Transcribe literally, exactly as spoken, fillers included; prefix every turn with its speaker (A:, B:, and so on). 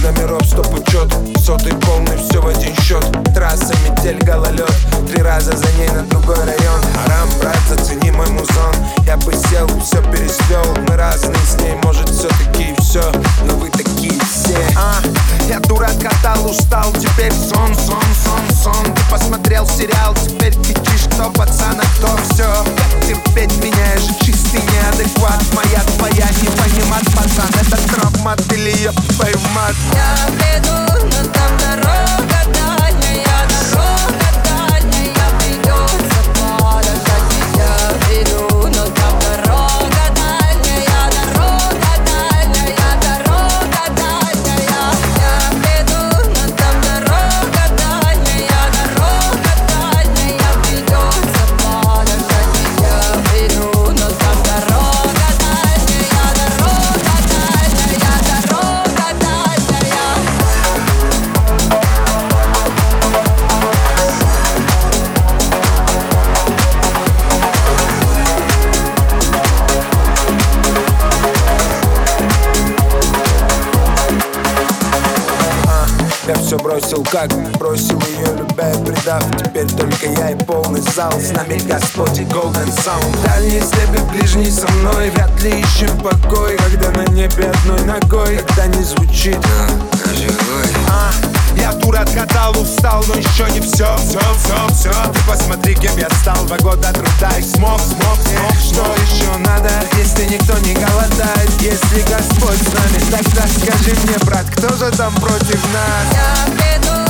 A: Карта миров, стоп учет, сотый полный, все в один счет. Трасса, метель, гололед, три раза за ней на другой район. Арам, брат, зацени мой музон. Я бы сел, все пересвел. Мы разные с ней, может все-таки и все, но вы такие все. А, я дурак, катал, устал, теперь сон, сон, сон, сон. Ты посмотрел сериал, теперь кричишь, кто пацан, а кто все. Как терпеть меня, я же чистый неадекват. Моя твоя не понимать, пацан, это травмат или ёб твою мать.
B: Я приду, но там дорога дальняя, дорога дальняя, придется подождать. Я приду, но там дорога дальняя, дорога дальняя, дорога дальняя. Я приду, но там дорога дальняя, дорога дальняя, придется подождать. Я приду, но там дорога дальняя, дорога дальняя, дорога дальняя.
A: Я все бросил, как бросил ее, любя и предав. Теперь только я и полный зал. С нами Господь и Golden Sound. Дальний степи, ближний со мной. Вряд ли ищем покой, когда на небе одной ногой. Когда не звучит а, я тур откатал, устал, но еще не все. Все, все, все. Ты посмотри, кем я стал. Два года труда и смог, смог, смог. Что еще надо, если никто не голодает? Если Господь с нами, тогда скажи мне, брат, кто же там против нас?
B: Я приду,